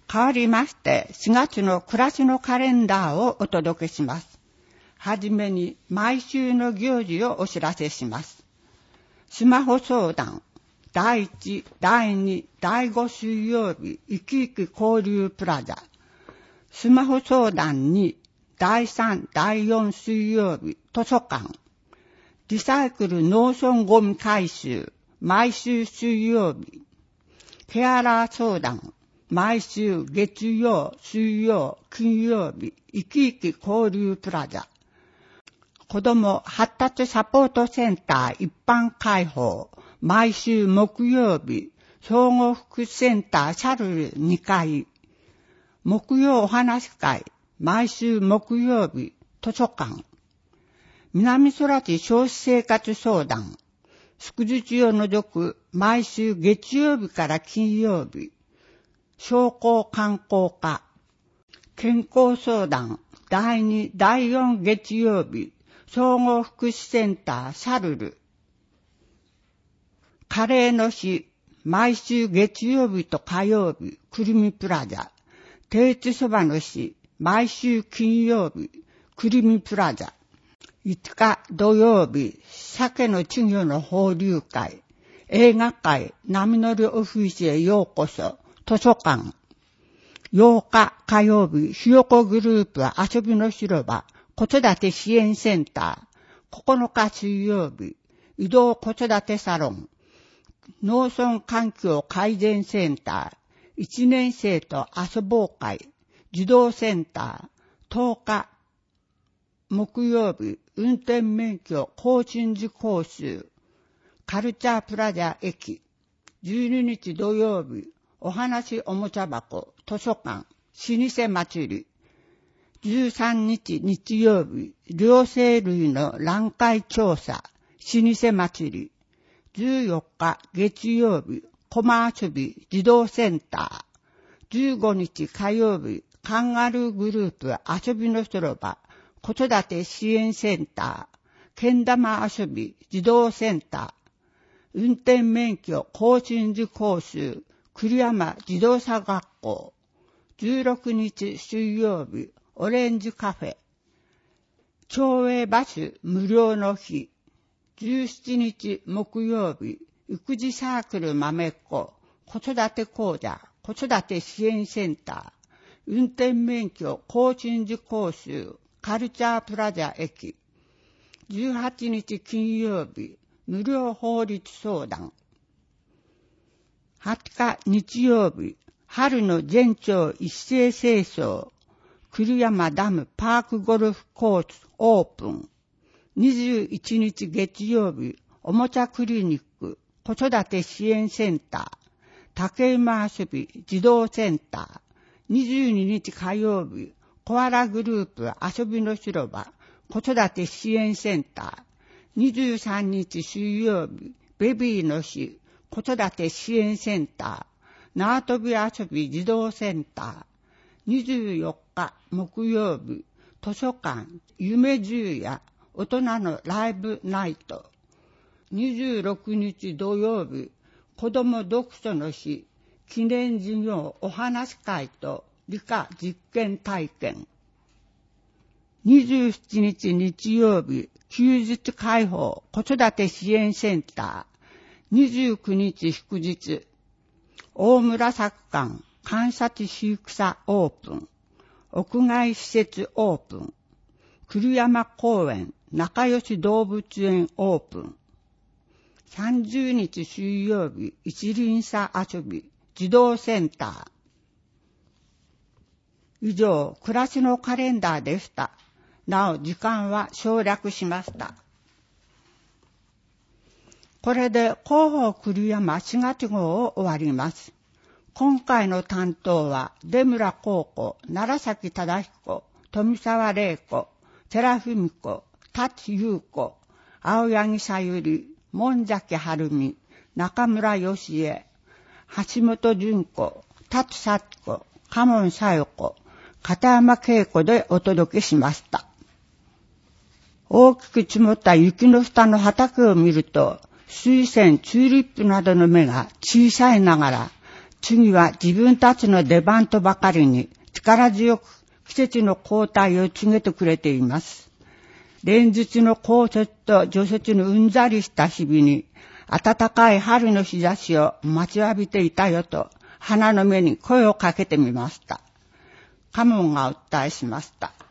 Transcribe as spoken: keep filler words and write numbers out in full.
変わりまして、しがつの暮らしのカレンダーをお届けします。はじめに、毎週の行事をお知らせします。スマホ相談、だいいち、だいに、だいご水曜日、いきいき交流プラザ。スマホ相談に、だいさん、だいよん水曜日、図書館。リサイクル農村ゴミ回収、毎週水曜日。ケアラー相談、毎週月曜、水曜、金曜日、いきいき交流プラザ。子ども発達サポートセンター一般開放、毎週木曜日、総合福祉センターシャルルにかい。木曜お話会、毎週木曜日、図書館。南空地消費生活相談、祝日を除く毎週月曜日から金曜日。商工観光課、健康相談、だいに、だいよん月曜日、総合福祉センターシャルル。カレーの日、毎週月曜日と火曜日、くるみプラザ。手打ちそばの日、毎週金曜日、くるみプラザ。いつか土曜日、鮭の稚魚の放流会。映画会、波乗りオフィスへようこそ。図書館。ようか火曜日、ひよこグループ遊びの広場、子育て支援センター。ここのか水曜日、移動子育てサロン。農村環境改善センター。いちねん生と遊ぼう会。児童センター。とおか、木曜日、運転免許更新時講習。カルチャープラザ駅。じゅうににち土曜日、お話おもちゃ箱、図書館、老舗祭り。じゅうさんにち日曜日、両生類の覧会調査、老舗祭り。じゅうよっか月曜日、コマ遊び児童センター。じゅうごにち火曜日、カンガルーグループ遊びの広場、子育て支援センター。けん玉遊び児童センター。運転免許更新時講習、栗山自動車学校。じゅうろくにち水曜日、オレンジカフェ。町営バス無料の日。じゅうしちにち木曜日、育児サークル豆っ子、子育て講座、子育て支援センター。運転免許更新時講習、カルチャープラザ駅。じゅうはちにち金曜日、無料法律相談。はつか日曜日、春の全町一斉清掃、栗山ダムパークゴルフコースオープン。にじゅういちにち月曜日、おもちゃクリニック、子育て支援センター、竹馬遊び児童センター。にじゅうににち火曜日、コアラグループ遊びの広場、子育て支援センター。にじゅうさんにち水曜日、ベビーの日、子育て支援センター。縄跳び遊び児童センター。にじゅうよっか木曜日、図書館、夢十夜、大人のライブナイト。にじゅうろくにち土曜日、子ども読書の日、記念事業お話会と理科実験体験。にじゅうしちにち日曜日、休日開放子育て支援センター。にじゅうくにち祝日、大村作館観察飼育舎オープン。屋外施設オープン。栗山公園仲良し動物園オープン。さんじゅうにち水曜日、一輪車遊び児童センター。以上、暮らしのカレンダーでした。なお、時間は省略しました。これで広報栗山しがつ号を終わります。今回の担当は、出村高子、楢崎忠彦、富沢玲子、寺文子、達優子、青柳さゆり、門崎晴美、中村義恵、橋本純子、達幸子、嘉門小夜子、片山恵子でお届けしました。大きく積もった雪の下の畑を見ると、水仙、チューリップなどの芽が小さいながら、 次は自分たちの出番とばかりに力強く季節の交代を告げてくれています。連日の降雪と除雪のうんざりした日々に、暖かい春の日差しを待ちわびていたよと、花の目に声をかけてみました。カモンがお伝えしました。